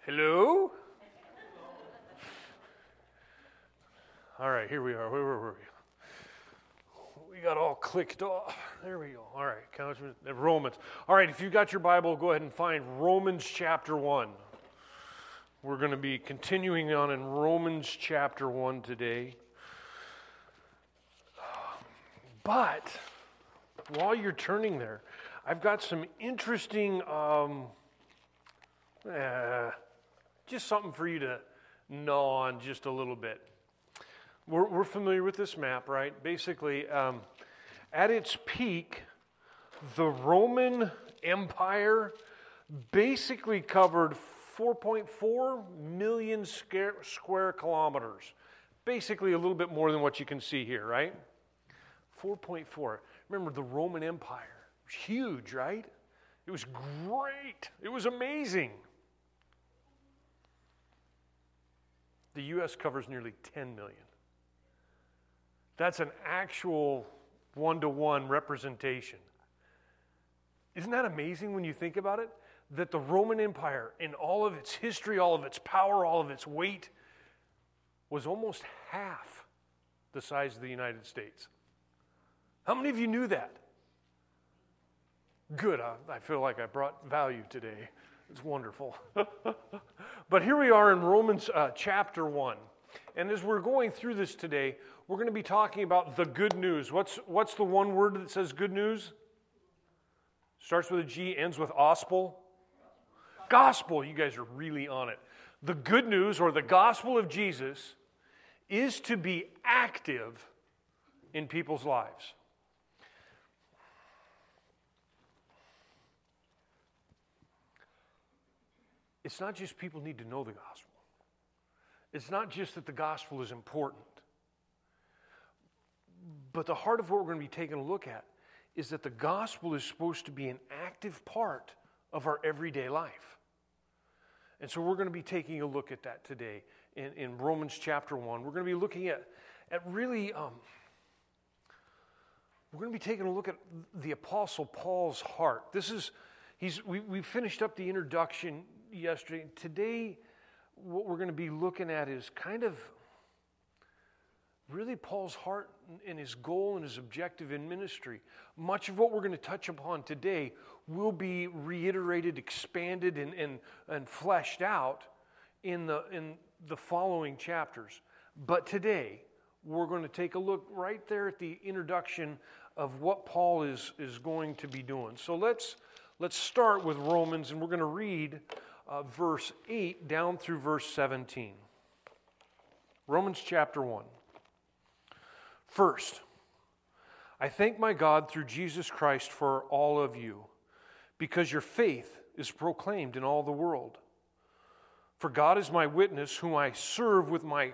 Hello? All right, here we are. Where were we? We got all clicked off. There we go. All right, Romans. All right, if you got your Bible, go ahead and find Romans chapter 1. We're going to be continuing on in Romans chapter 1 today. But while you're turning there, I've got some interesting, just something for you to gnaw on just a little bit. We're familiar with this map, right? Basically, at its peak, the Roman Empire basically covered 4.4 million square kilometers. Basically a little bit more than what you can see here, right? 4.4. Remember, the Roman Empire was huge, right? It was great. It was amazing. The U.S. covers nearly 10 million. That's an actual one-to-one representation. Isn't that amazing when you think about it? That the Roman Empire, in all of its history, all of its power, all of its weight, was almost half the size of the United States. How many of you knew that? Good. I feel like I brought value today. It's wonderful. But here we are in Romans chapter 1. And as we're going through this today, we're going to be talking about the good news. What's the one word that says good news? Starts with a G, ends with ospel. Gospel. You guys are really on it. The good news, or the gospel of Jesus, is to be active in people's lives. It's not just people need to know the gospel. It's not just that the gospel is important. But the heart of what we're going to be taking a look at is that the gospel is supposed to be an active part of our everyday life. And so we're going to be taking a look at that today in Romans chapter 1. We're going to be looking at really, we're going to be taking a look at the Apostle Paul's heart. We finished up the introduction yesterday. Today, what we're going to be looking at is kind of really Paul's heart and his goal and his objective in ministry. Much of what we're going to touch upon today will be reiterated, expanded, and fleshed out in the following chapters. But today, we're going to take a look right there at the introduction of what Paul is going to be doing. So let's start with Romans, and we're going to read verse 8 down through verse 17. Romans chapter 1. First, I thank my God through Jesus Christ for all of you, because your faith is proclaimed in all the world. For God is my witness, whom I serve with my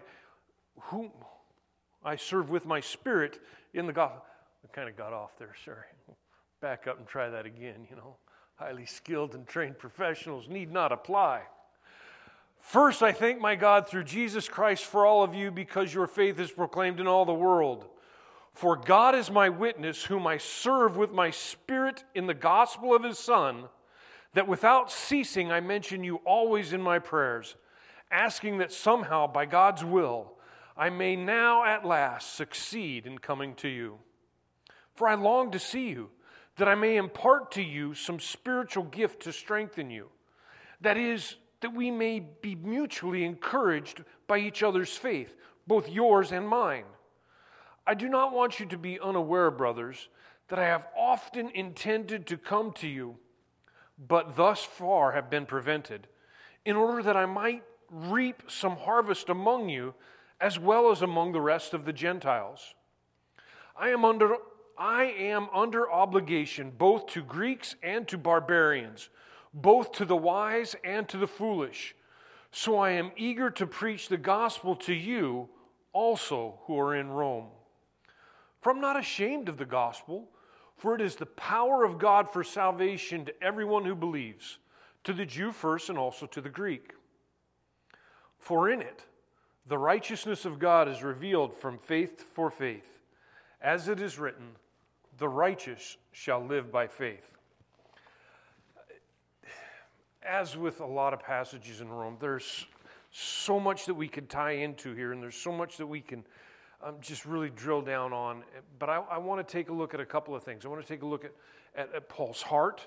spirit in the gospel. I kind of got off there, sorry. Back up and try that again, Highly skilled and trained professionals need not apply. First, I thank my God through Jesus Christ for all of you, because your faith is proclaimed in all the world. For God is my witness, whom I serve with my spirit in the gospel of his Son, that without ceasing I mention you always in my prayers, asking that somehow, by God's will, I may now at last succeed in coming to you. For I long to see you, that I may impart to you some spiritual gift to strengthen you. That is, that we may be mutually encouraged by each other's faith, both yours and mine. I do not want you to be unaware, brothers, that I have often intended to come to you, but thus far have been prevented, in order that I might reap some harvest among you, as well as among the rest of the Gentiles. I am under obligation both to Greeks and to barbarians, both to the wise and to the foolish. So I am eager to preach the gospel to you also who are in Rome. For I'm not ashamed of the gospel, for it is the power of God for salvation to everyone who believes, to the Jew first and also to the Greek. For in it the righteousness of God is revealed from faith for faith, as it is written, the righteous shall live by faith. as with a lot of passages in Rome, there's so much that we could tie into here, and there's so much that we can just really drill down on. But I want to take a look at a couple of things. I want to take a look at Paul's heart.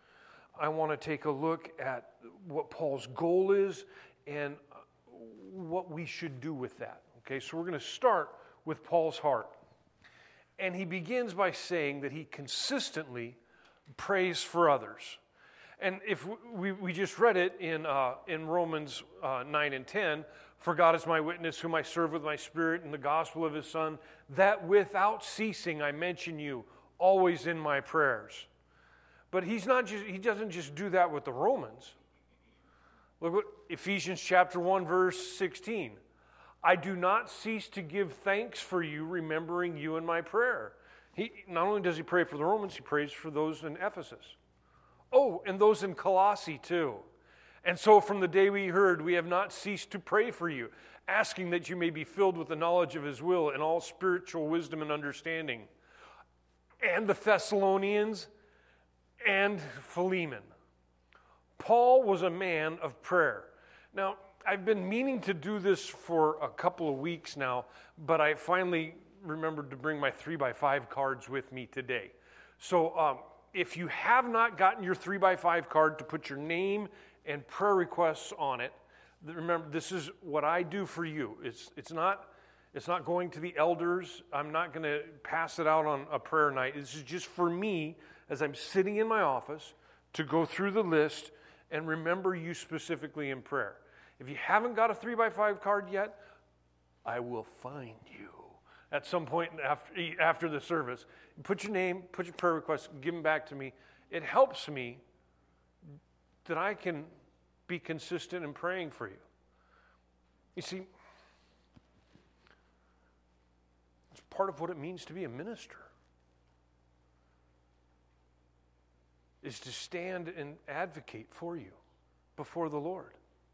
I want to take a look at what Paul's goal is and what we should do with that. Okay, so we're going to start with Paul's heart. And he begins by saying that he consistently prays for others. And if we just read it in Romans 9 and 10, for God is my witness, whom I serve with my spirit in the gospel of his Son, that without ceasing I mention you always in my prayers. But he doesn't just do that with the Romans. Look what Ephesians chapter 1, verse 16. I do not cease to give thanks for you, remembering you in my prayer. Not only does he pray for the Romans, he prays for those in Ephesus. Oh, and those in Colossae too. And so from the day we heard, we have not ceased to pray for you, asking that you may be filled with the knowledge of his will and all spiritual wisdom and understanding. And the Thessalonians and Philemon. Paul was a man of prayer. Now, I've been meaning to do this for a couple of weeks now, but I finally remembered to bring my 3x5 cards with me today. So if you have not gotten your 3x5 card to put your name and prayer requests on it, remember, this is what I do for you. It's not going to the elders. I'm not going to pass it out on a prayer night. This is just for me as I'm sitting in my office to go through the list and remember you specifically in prayer. If you haven't got a 3x5 card yet, I will find you at some point after the service. Put your name, put your prayer requests, give them back to me. It helps me that I can be consistent in praying for you. You see, it's part of what it means to be a minister, is to stand and advocate for you before the Lord.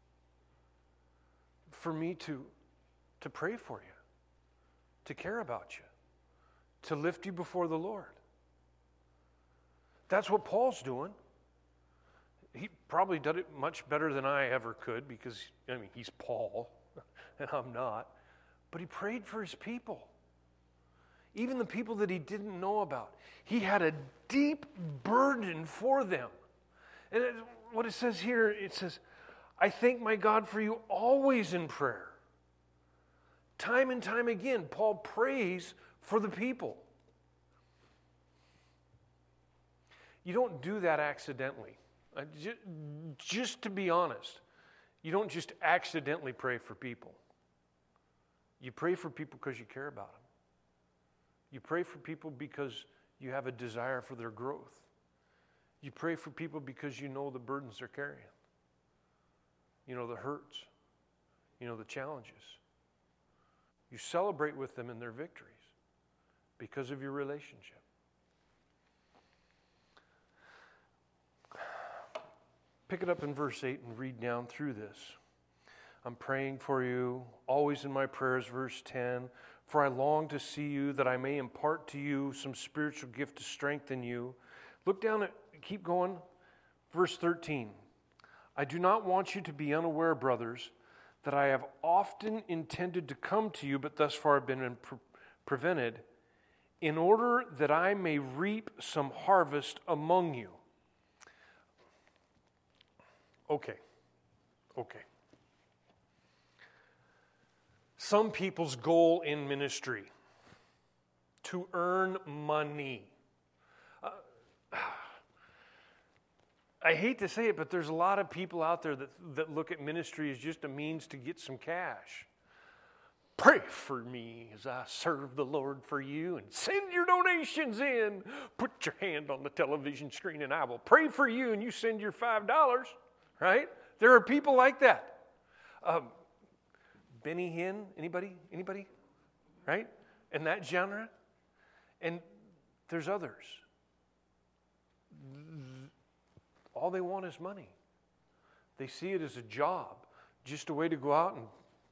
For me to pray for you, to care about you, to lift you before the Lord. That's what Paul's doing. He probably did it much better than I ever could because, he's Paul and I'm not. But he prayed for his people. Even the people that he didn't know about. He had a deep burden for them. And what it says here, it says, I thank my God for you always in prayer. Time and time again, Paul prays for the people. You don't do that accidentally. Just to be honest, you don't just accidentally pray for people. You pray for people because you care about them. You pray for people because you have a desire for their growth. You pray for people because you know the burdens they're carrying. You know the hurts. You know the challenges. You celebrate with them in their victories because of your relationship. Pick it up in verse 8 and read down through this. I'm praying for you, always in my prayers, verse 10. For I long to see you, that I may impart to you some spiritual gift to strengthen you. Look down at, keep going, verse 13. I do not want you to be unaware, brothers, that I have often intended to come to you, but thus far have been prevented, in order that I may reap some harvest among you. Okay. Some people's goal in ministry, to earn money. I hate to say it, but there's a lot of people out there that look at ministry as just a means to get some cash. Pray for me as I serve the Lord for you and send your donations in. Put your hand on the television screen and I will pray for you and you send your $5, right? There are people like that. Benny Hinn, anybody? Right? In that genre? And there's others. All they want is money. They see it as a job, just a way to go out and...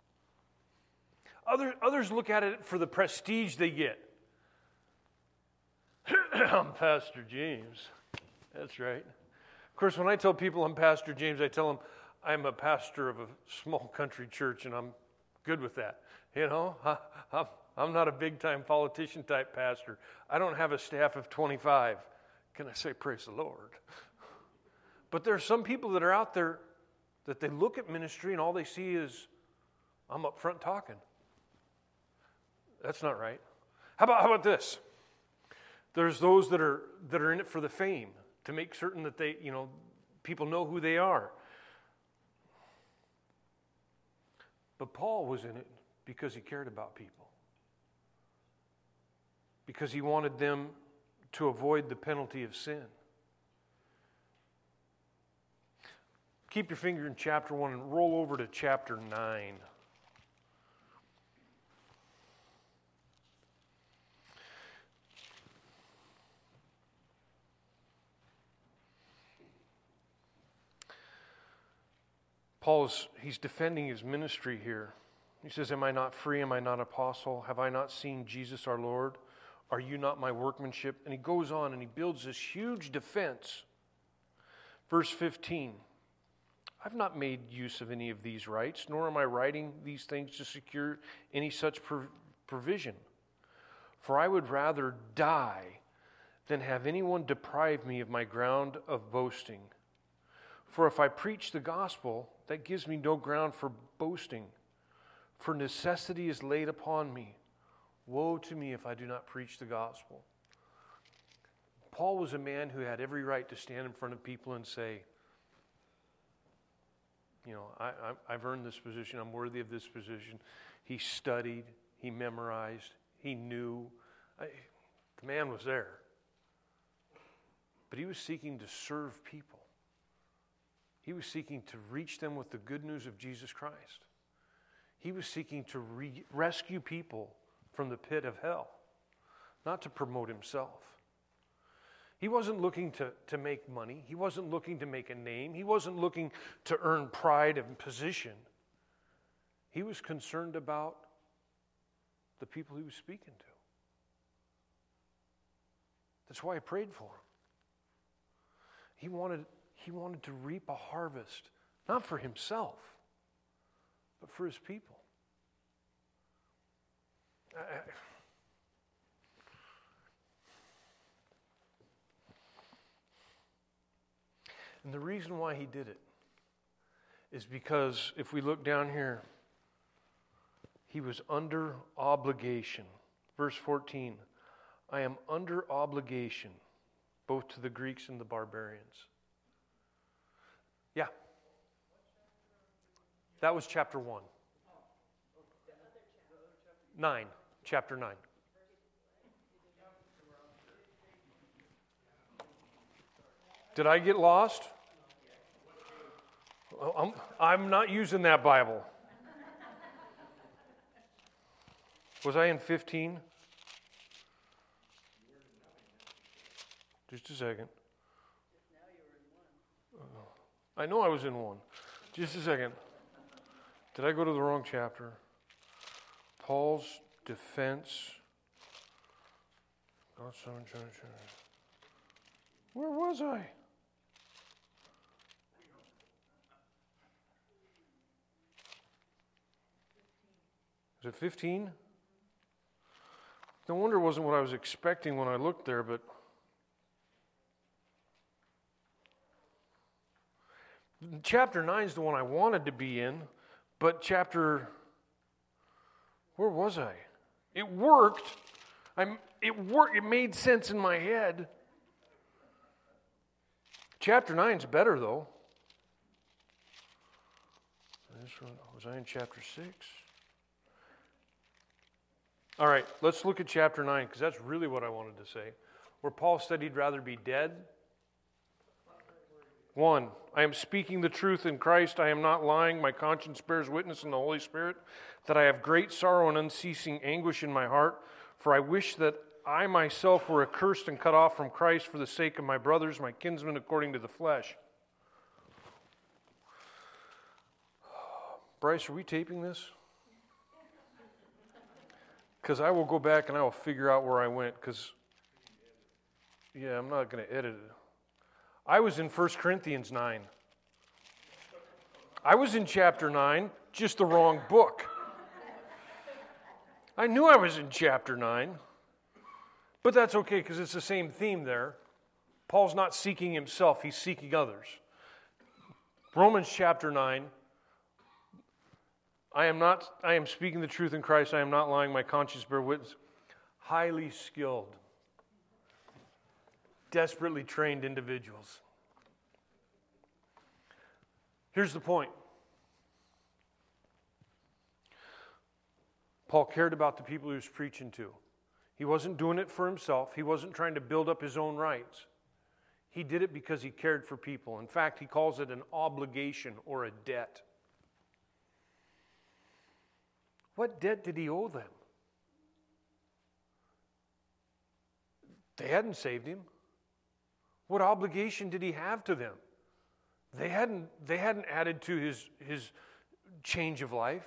Others look at it for the prestige they get. I'm Pastor James. That's right. Of course, when I tell people I'm Pastor James, I tell them I'm a pastor of a small country church, and I'm good with that. You know, I'm not a big-time politician type pastor. I don't have a staff of 25. Can I say praise the Lord? But there are some people that are out there that they look at ministry and all they see is, I'm up front talking. That's not right. How about this? There's those that are in it for the fame, to make certain that they, people know who they are. But Paul was in it because he cared about people. Because he wanted them to avoid the penalty of sin. Keep your finger in chapter 1 and roll over to chapter 9. He's defending his ministry here. He says, am I not free? Am I not apostle? Have I not seen Jesus our Lord? Are you not my workmanship? And he goes on and he builds this huge defense. Verse 15, I've not made use of any of these rights, nor am I writing these things to secure any such provision. For I would rather die than have anyone deprive me of my ground of boasting. For if I preach the gospel, that gives me no ground for boasting. For necessity is laid upon me. Woe to me if I do not preach the gospel. Paul was a man who had every right to stand in front of people and say, I've earned this position. I'm worthy of this position. He studied. He memorized. He knew. The man was there. But he was seeking to serve people. He was seeking to reach them with the good news of Jesus Christ. He was seeking to rescue people from the pit of hell, not to promote himself. He wasn't looking to make money. He wasn't looking to make a name. He wasn't looking to earn pride and position. He was concerned about the people he was speaking to. That's why I prayed for him. He wanted to reap a harvest, not for himself, but for his people. And the reason why he did it is because if we look down here, he was under obligation. Verse 14, I am under obligation both to the Greeks and the barbarians. Yeah. That was chapter 1. 9. Chapter 9. Did I get lost? I'm not using that Bible. Was I in 15? Just a second. I know I was in 1. Just a second. Did I go to the wrong chapter? Paul's defense. Where was I? Is it 15? No wonder it wasn't what I was expecting when I looked there, but chapter 9 is the one I wanted to be in, but where was I? It worked. It made sense in my head. Chapter 9 is better, though. Was I in chapter 6? All right, let's look at chapter 9, because that's really what I wanted to say. Where Paul said he'd rather be dead. 1, I am speaking the truth in Christ. I am not lying. My conscience bears witness in the Holy Spirit that I have great sorrow and unceasing anguish in my heart. For I wish that I myself were accursed and cut off from Christ for the sake of my brothers, my kinsmen according to the flesh. Bryce, are we taping this? Because I will go back and I will figure out where I went. Because, I'm not going to edit it. I was in 1 Corinthians 9. I was in chapter 9, just the wrong book. I knew I was in chapter 9, but that's okay because it's the same theme there. Paul's not seeking himself, he's seeking others. Romans chapter 9. I am speaking the truth in Christ. I am not lying. My conscience bear witness. Highly skilled, desperately trained individuals. Here's the point. Paul cared about the people he was preaching to. He wasn't doing it for himself. He wasn't trying to build up his own rights. He did it because he cared for people. In fact, he calls it an obligation or a debt. What debt did he owe them? They hadn't saved him. What obligation did he have to them? They hadn't added to his change of life.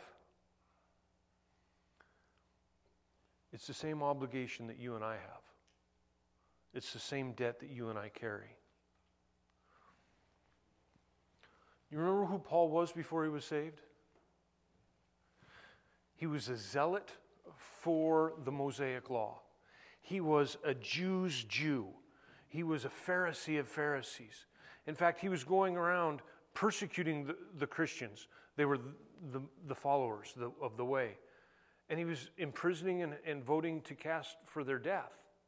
It's the same obligation that you and I have. It's the same debt that you and I carry. You remember who Paul was before he was saved? He was a zealot for the Mosaic law. He was a Jew's Jew. He was a Pharisee of Pharisees. In fact, he was going around persecuting the Christians. They were the followers of the way. And he was imprisoning and voting to cast for their death.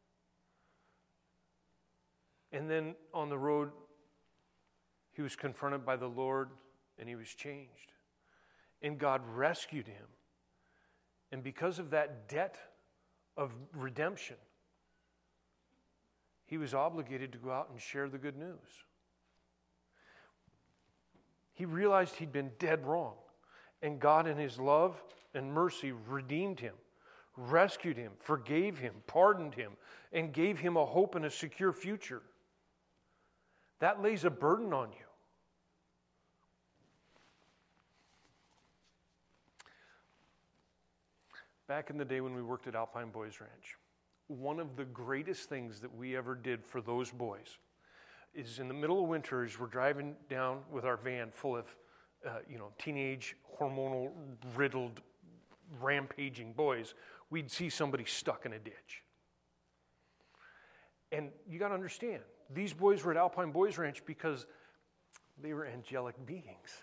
And then on the road, he was confronted by the Lord and he was changed. And God rescued him. And because of that debt of redemption, he was obligated to go out and share the good news. He realized he'd been dead wrong. And God in his love and mercy redeemed him, rescued him, forgave him, pardoned him, and gave him a hope and a secure future. That lays a burden on you. Back in the day when we worked at Alpine Boys Ranch, one of the greatest things that we ever did for those boys is in the middle of winter, as we're driving down with our van full of teenage, hormonal-riddled, rampaging boys, we'd see somebody stuck in a ditch. And you got to understand, these boys were at Alpine Boys Ranch because they were angelic beings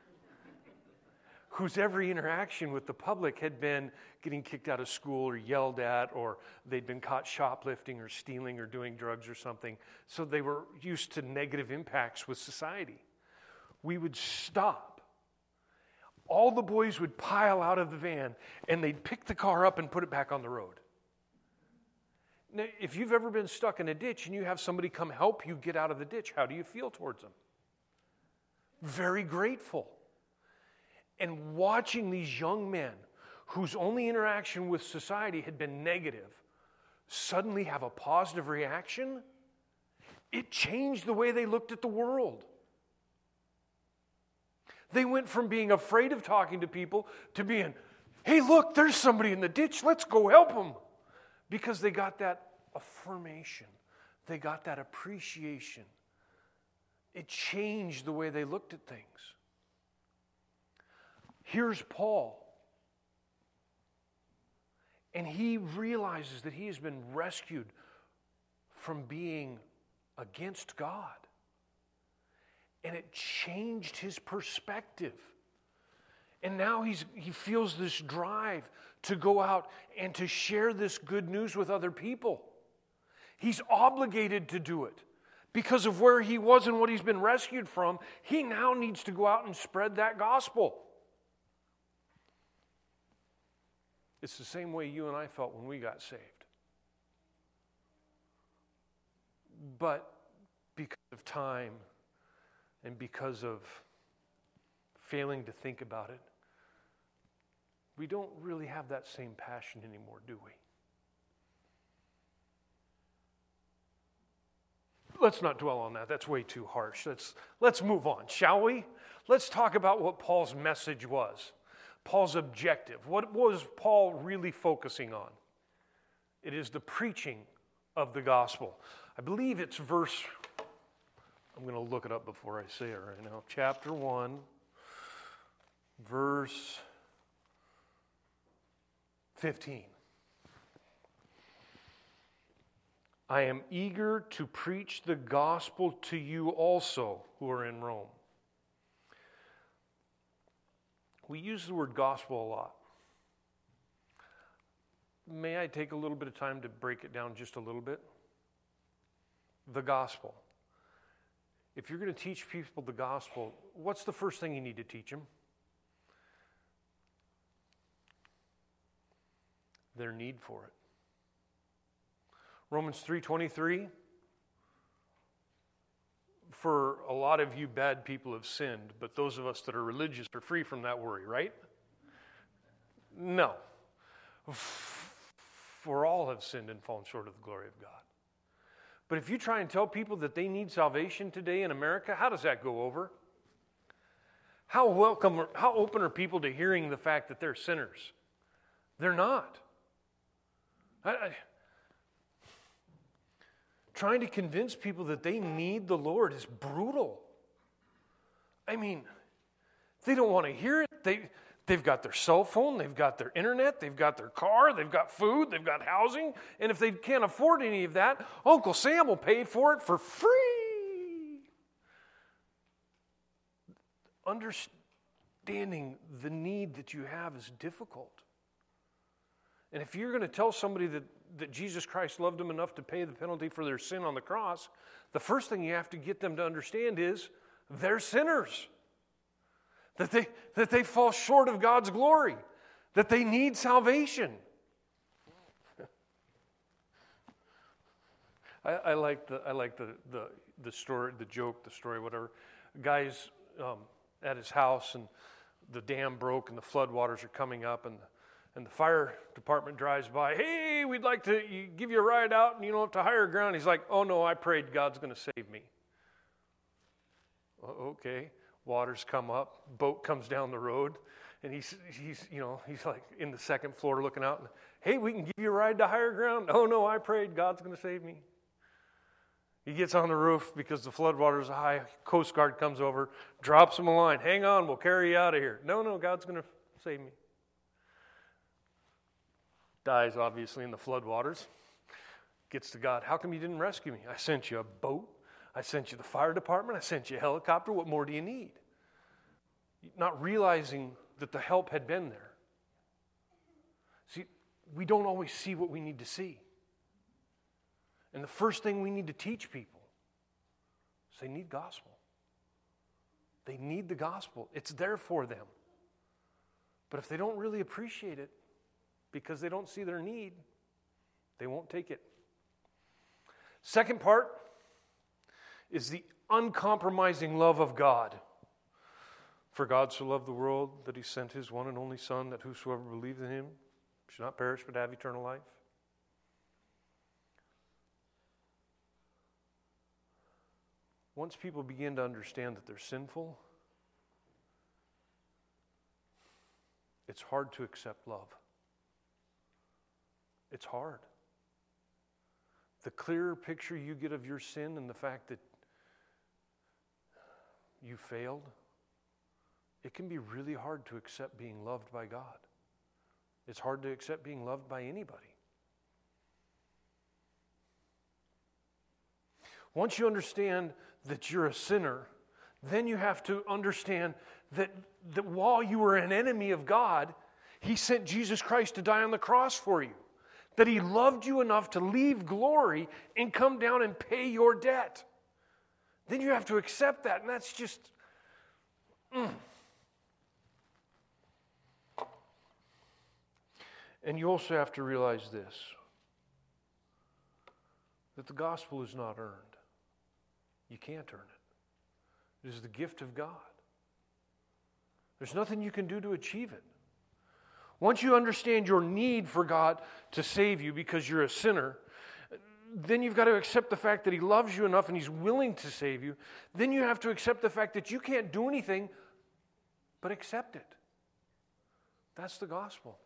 whose every interaction with the public had been getting kicked out of school or yelled at, or they'd been caught shoplifting or stealing or doing drugs or something. So they were used to negative impacts with society. We would stop. All the boys would pile out of the van, and they'd pick the car up and put it back on the road. Now, if you've ever been stuck in a ditch and you have somebody come help you get out of the ditch, how do you feel towards them? Very grateful. And watching these young men whose only interaction with society had been negative suddenly have a positive reaction, it changed the way they looked at the world. They went from being afraid of talking to people to being, hey, look, there's somebody in the ditch, let's go help them. Because they got that affirmation. They got that appreciation. It changed the way they looked at things. Here's Paul. And he realizes that he has been rescued from being against God. And it changed his perspective. And now he feels this drive to go out and to share this good news with other people. He's obligated to do it. Because of where he was and what he's been rescued from, he now needs to go out and spread that gospel. It's the same way you and I felt when we got saved. But because of time and because of failing to think about it, we don't really have that same passion anymore, do we? Let's not dwell on that. That's way too harsh. Let's move on, shall we? Let's talk about what Paul's message was. Paul's objective. What was Paul really focusing on? It is the preaching of the gospel. I believe it's verse I'm going to look it up before I say it right now. Chapter 1, verse 15. I am eager to preach the gospel to you also who are in Rome. We use the word gospel a lot. May I take a little bit of time to break it down just a little bit? The gospel. If you're going to teach people the gospel, what's the first thing you need to teach them? Their need for it. Romans 3:23. For a lot of you bad people have sinned, but those of us that are religious are free from that worry, right? No. For all have sinned and fallen short of the glory of God. But if you try and tell people that they need salvation today in America, how does that go over? How open are people to hearing the fact that they're sinners? They're not. Trying to convince people that they need the Lord is brutal. I mean, they don't want to hear it. They've got their cell phone, they've got their internet, they've got their car, they've got food, they've got housing, and if they can't afford any of that, Uncle Sam will pay for it for free. Understanding the need that you have is difficult. And if you're going to tell somebody that Jesus Christ loved them enough to pay the penalty for their sin on the cross, the first thing you have to get them to understand is they're sinners. That they fall short of God's glory. That they need salvation. I like the story, the joke, the story, whatever. A guy's at his house and the dam broke and the floodwaters are coming up and the fire department drives by. Hey, we'd like to give you a ride out and up to higher ground. He's like, oh no, I prayed God's going to save me. Okay. Waters come up, boat comes down the road, and he's like in the second floor looking out. And, hey, we can give you a ride to higher ground. Oh no, I prayed God's going to save me. He gets on the roof because the floodwaters are high. Coast Guard comes over, drops him a line. Hang on, we'll carry you out of here. No, God's going to save me. Dies obviously in the floodwaters. Gets to God. How come you didn't rescue me? I sent you a boat. I sent you the fire department. I sent you a helicopter. What more do you need? Not realizing that the help had been there. See, we don't always see what we need to see. And the first thing we need to teach people is they need gospel. They need the gospel. It's there for them. But if they don't really appreciate it because they don't see their need, they won't take it. Second part is the uncompromising love of God. For God so loved the world that he sent his one and only Son, that whosoever believes in him should not perish but have eternal life. Once people begin to understand that they're sinful, it's hard to accept love. It's hard. The clearer picture you get of your sin and the fact that you failed, it can be really hard to accept being loved by God. It's hard to accept being loved by anybody. Once you understand that you're a sinner, then you have to understand that while you were an enemy of God, he sent Jesus Christ to die on the cross for you. That he loved you enough to leave glory and come down and pay your debt. Then you have to accept that, and that's just... And you also have to realize this, that the gospel is not earned. You can't earn it. It is the gift of God. There's nothing you can do to achieve it. Once you understand your need for God to save you because you're a sinner, then you've got to accept the fact that he loves you enough and he's willing to save you. Then you have to accept the fact that you can't do anything but accept it. That's the gospel.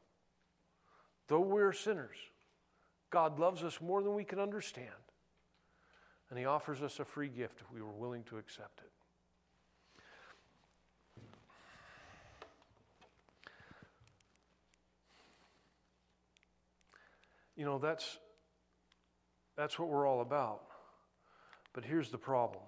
Though we're sinners, God loves us more than we can understand. And he offers us a free gift if we were willing to accept it. You know, that's what we're all about. But here's the problem.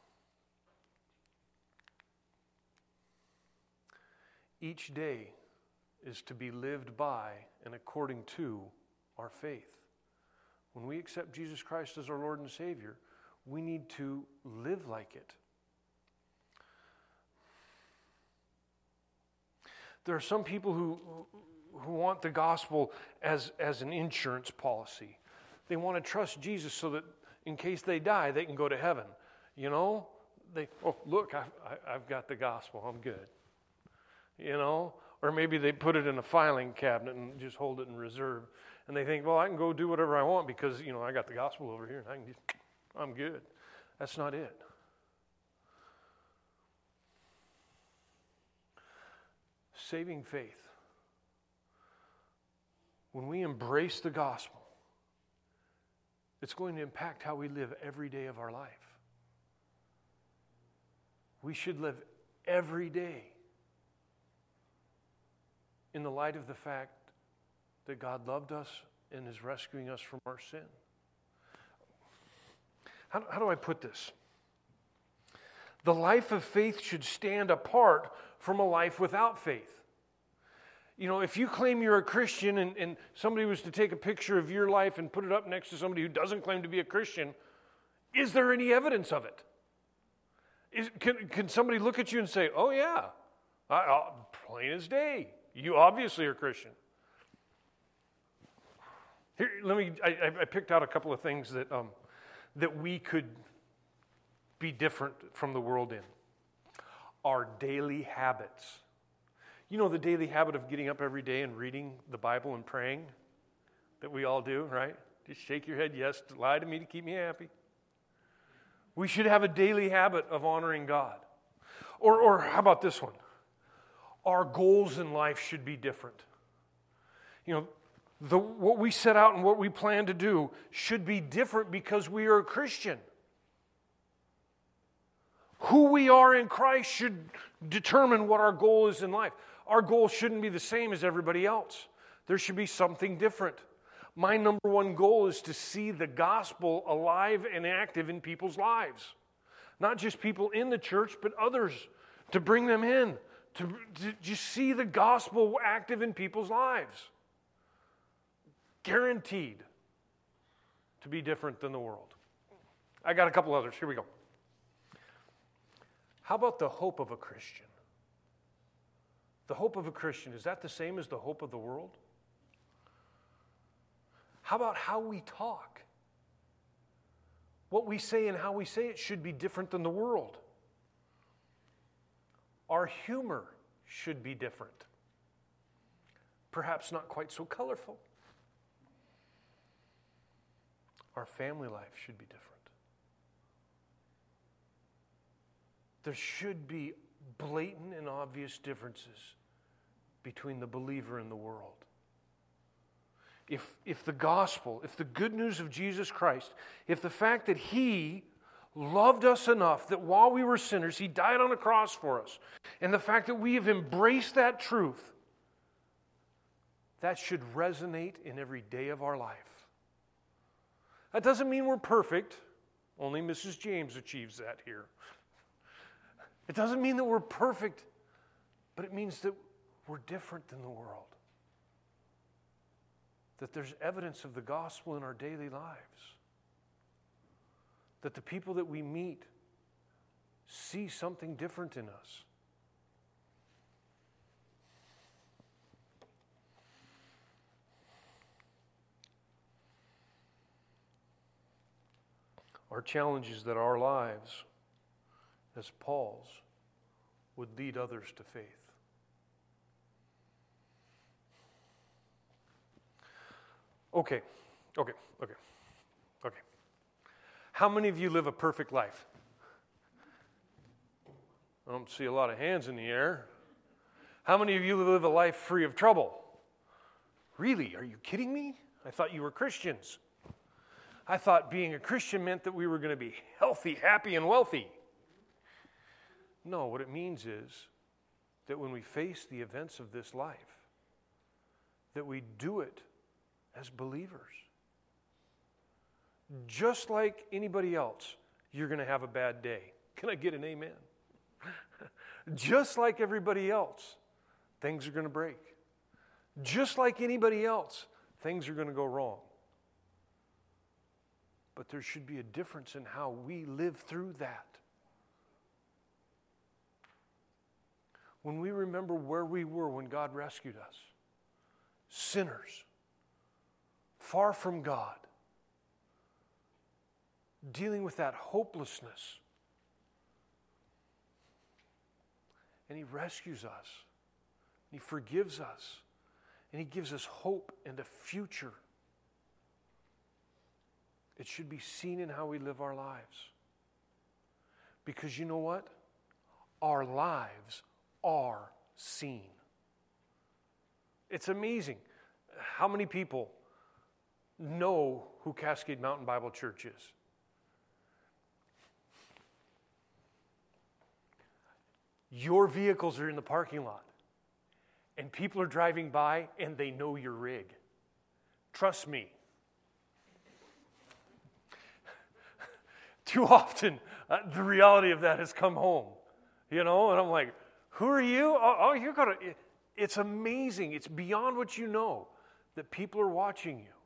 Each day is to be lived by and according to our faith. When we accept Jesus Christ as our Lord and Savior, we need to live like it. There are some people who want the gospel as an insurance policy. They want to trust Jesus so that in case they die, they can go to heaven. You know, look, I've got the gospel. I'm good. You know, or maybe they put it in a filing cabinet and just hold it in reserve. And they think, well, I can go do whatever I want because, you know, I got the gospel over here and I'm good. That's not it. Saving faith. When we embrace the gospel, it's going to impact how we live every day of our life. We should live every day in the light of the fact that God loved us and is rescuing us from our sin. How do I put this? The life of faith should stand apart from a life without faith. You know, if you claim you're a Christian and somebody was to take a picture of your life and put it up next to somebody who doesn't claim to be a Christian, is there any evidence of it? Can somebody look at you and say, oh yeah, plain as day, you obviously are Christian? Here, I picked out a couple of things that we could be different from the world in. Our daily habits. You know the daily habit of getting up every day and reading the Bible and praying that we all do, right? Just shake your head, yes, lie to me to keep me happy. We should have a daily habit of honoring God. Or how about this one? Our goals in life should be different. You know, what we set out and what we plan to do should be different because we are a Christian. Who we are in Christ should determine what our goal is in life. Our goal shouldn't be the same as everybody else. There should be something different. My number one goal is to see the gospel alive and active in people's lives. Not just people in the church, but others. To bring them in. To just see the gospel active in people's lives. Guaranteed to be different than the world. I got a couple others. Here we go. How about the hope of a Christian? The hope of a Christian, is that the same as the hope of the world? How about how we talk? What we say and how we say it should be different than the world. Our humor should be different. Perhaps not quite so colorful. Our family life should be different. There should be blatant and obvious differences between the believer and the world. If the gospel, if the good news of Jesus Christ, if the fact that He loved us enough that while we were sinners, He died on a cross for us, and the fact that we have embraced that truth, that should resonate in every day of our life. That doesn't mean we're perfect. Only Mrs. James achieves that here. It doesn't mean that we're perfect, but it means that we're different than the world. That there's evidence of the gospel in our daily lives. That the people that we meet see something different in us. Our challenge is that our lives, as Paul's, would lead others to faith. Okay. How many of you live a perfect life? I don't see a lot of hands in the air. How many of you live a life free of trouble? Really? Are you kidding me? I thought you were Christians. I thought being a Christian meant that we were going to be healthy, happy, and wealthy. No, what it means is that when we face the events of this life, that we do it as believers. Just like anybody else, you're going to have a bad day. Can I get an amen? Just like everybody else, things are going to break. Just like anybody else, things are going to go wrong. But there should be a difference in how we live through that. When we remember where we were when God rescued us, sinners, far from God, dealing with that hopelessness, and He rescues us, He forgives us, and He gives us hope and a future. It should be seen in how we live our lives. Because you know what? Our lives are seen. It's amazing how many people know who Cascade Mountain Bible Church is. Your vehicles are in the parking lot, and people are driving by, and they know your rig. Trust me. Too often, the reality of that has come home, and I'm like, who are you? You're going to... It's amazing. It's beyond what you know that people are watching you.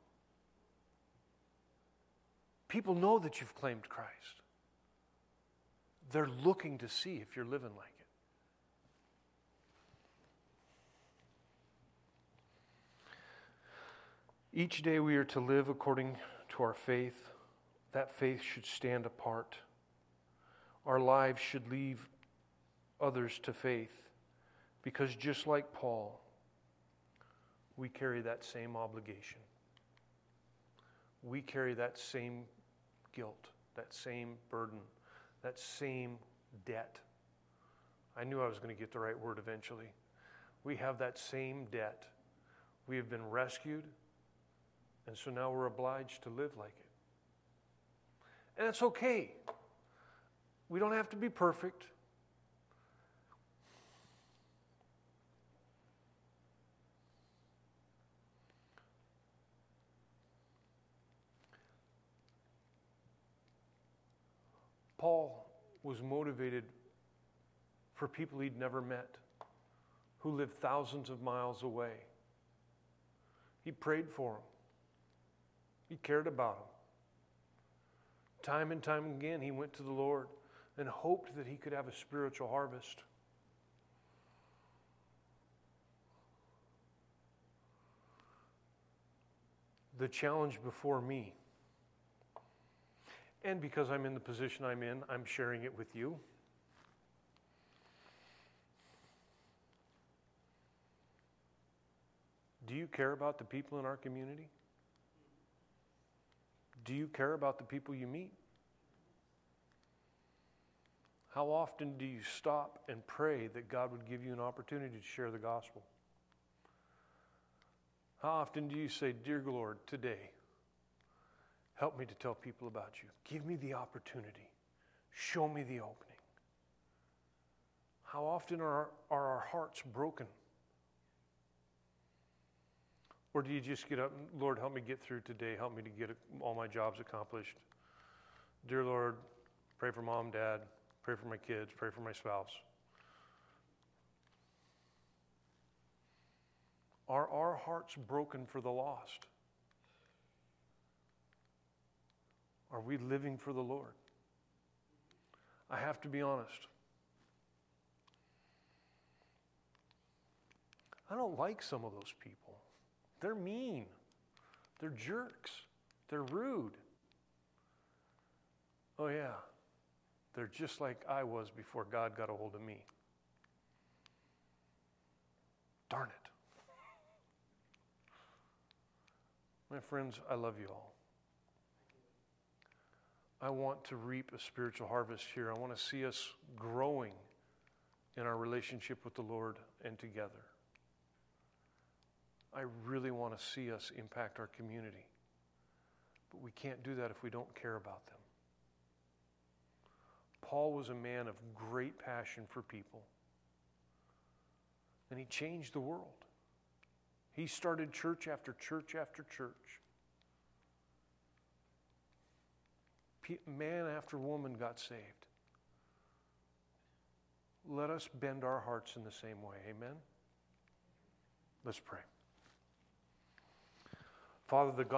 People know that you've claimed Christ. They're looking to see if you're living like it. Each day we are to live according to our faith. That faith should stand apart. Our lives should lead others to faith. Because just like Paul, we carry that same obligation. We carry that same guilt, that same burden, that same debt. I knew I was going to get the right word eventually. We have that same debt. We have been rescued, and so now we're obliged to live like it. And it's okay. We don't have to be perfect. Paul was motivated for people he'd never met, who lived thousands of miles away. He prayed for them. He cared about them. Time and time again, he went to the Lord and hoped that he could have a spiritual harvest. The challenge before me, and because I'm in the position I'm in, I'm sharing it with you. Do you care about the people in our community? Do you care about the people you meet? How often do you stop and pray that God would give you an opportunity to share the gospel? How often do you say, "Dear Lord, today, help me to tell people about you. Give me the opportunity. Show me the opening." How often are our hearts broken? Or do you just get up, "Lord, help me get through today. Help me to get all my jobs accomplished. Dear Lord, pray for mom, dad, pray for my kids, pray for my spouse." Are our hearts broken for the lost? Are we living for the Lord? I have to be honest. I don't like some of those people. They're mean. They're jerks. They're rude. Oh yeah, they're just like I was before God got a hold of me. Darn it. My friends, I love you all. I want to reap a spiritual harvest here. I want to see us growing in our relationship with the Lord and together. I really want to see us impact our community. But we can't do that if we don't care about them. Paul was a man of great passion for people. And he changed the world. He started church after church after church. Man after woman got saved. Let us bend our hearts in the same way. Amen? Let's pray. Father, the